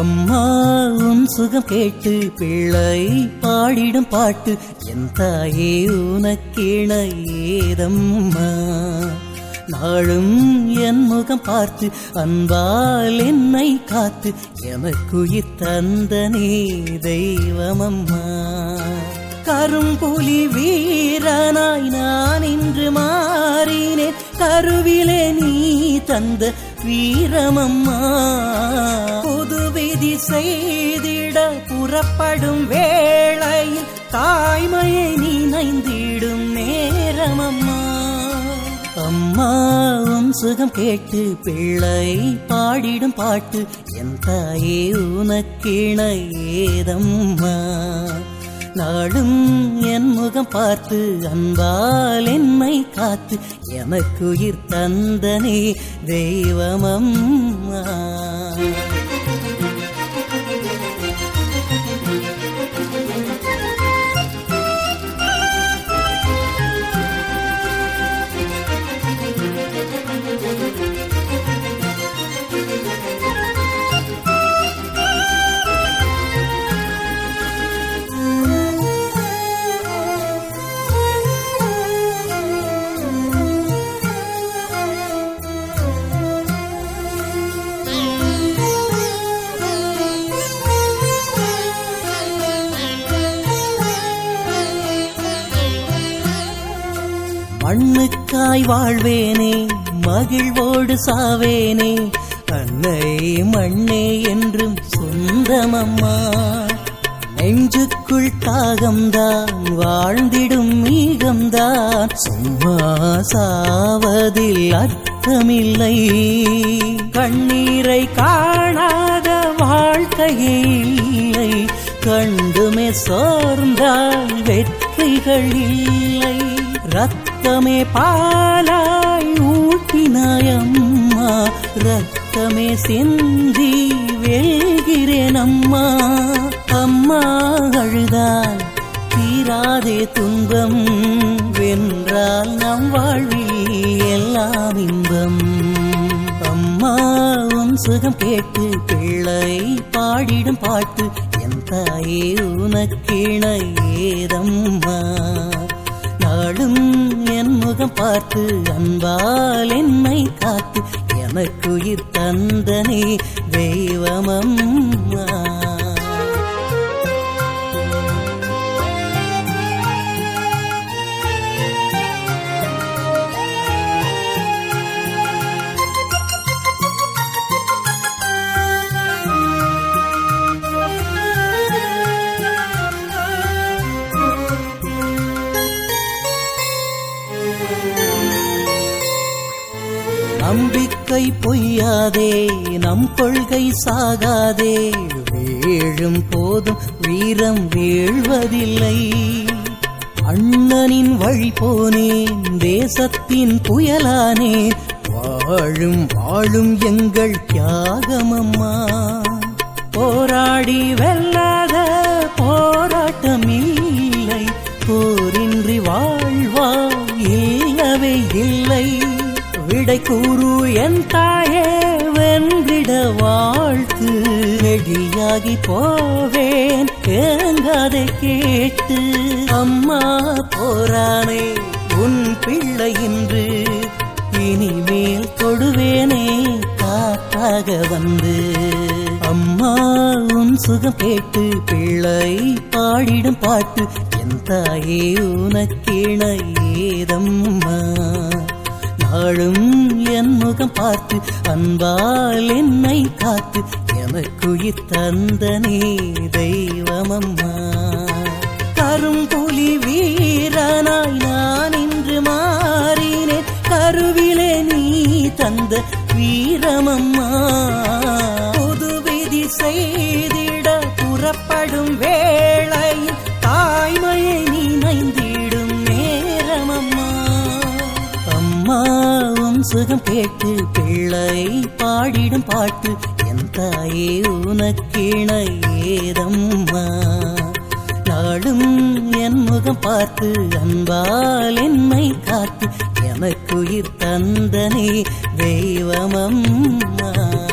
அம்மா உன் சுகம் கேட்டு பிள்ளை பாடிடும் பாட்டு என் தாயே உனக்கிண ஏதம்மா. நாளும் என் முகம் பார்த்து அன்பால் என்னை காத்து எமக்குயிர் தந்தனே தெய்வமம்மா. கரும்புலி வீரனாய் நான் இன்று மாறினேன், கருவிலே நீ தந்த வீரமம்மா. புது விதி செய்திட புறப்படும் வேளையில் தாய்மையை நினைந்திடும் நேரமம்மா. அம்மா உன் சுகம் கேட்டு பிள்ளை பாடிடும் பாட்டு என் தாயே உனக்கிண ஏதம்மா. நாளும் என் முகம் பார்த்து அன்பால் என்னை காத்து எமக்குயிர் தந்தனே தெய்வமம்மா. மண்ணுக்காய் வாழ்வேனே மகிழ்வோடு சாவேனே, அன்னை மண்ணே என்றும் சொந்தமம்மா. நெஞ்சுக்குள் தாகம்தான் வாழ்ந்திடும் மீகம்தான், சும்மா சாவதில் அர்த்தமில்லை. கண்ணீரை காணாத வாழ்க்கையே இல்லை, கண்டுமே சோர்ந்தால் வெற்றிகள் இல்லை. ரத்தமே பாலாய் ஊட்டினாயம்மா, ரத்தமே சிந்தி வெல்கிறேன் அம்மா. அம்மா அழுதால் தீராதே துன்பம், வென்றால் நம் வாழ்வில் எல்லாம் இன்பம். அம்மா உன் சுகம் கேட்டு பிள்ளை பாடிடும் பாட்டு என் தாயே உனக்கிண ஏதம்மா. நாளும் என் முகம் பார்த்து அன்பால் என்னை காத்து எமக்குயிர் தந்தனே தெய்வமம்மா. நம்பிக்கை பொய்யாதே நம் கொள்கை சாகாதே, வீழும் போதும் வீரம் வீழ்வதில்லை. அண்ணனின் வழி போனேன் தேசத்தின் புயலானேன், வாழும் வாழும் எங்கள் தியாகமம்மா. போராடி வெல்லாத போராட்டம் இல்லை, போரின்றி வாழ்வா இல்லவே இல்லை. விடை கூறு என் தாயே வென்றிட வாழ்த்து, ரெடியாகி போவேன் ஏங்காதே கேட்டு. அம்மா போரானே உன் பிள்ளை இன்று, இனிமேல் தொடுவேனே காற்றாக வந்து. அம்மா உன் சுகம் கேட்டு பிள்ளை பாடிடும் பாட்டு என் தாயே உனக்கிண ஏதம்மா. நாளும் என் முகம் பார்த்து அன்பால் என்னை காத்து எமக்குயிர் தந்தனே தெய்வமம்மா. கரும்புலி வீரனாய் நான் இன்று மாறினேன், கருவிலே நீ தந்த வீரமம்மா. புது விதி செய்திட புறப்படும் வேளையில் தாய்மையை நினைந்திடும் நேரமம்மா. அம்மா உன் சுகம் கேட்டு பிள்ளை பாடிடும் பாட்டு என் தாயே உனக்கிண ஏதம்மா. நாளும் என் முகம் பார்த்து அன்பால் என்னை காத்து எமக்குயிர் தந்தனே தெய்வமம்மா.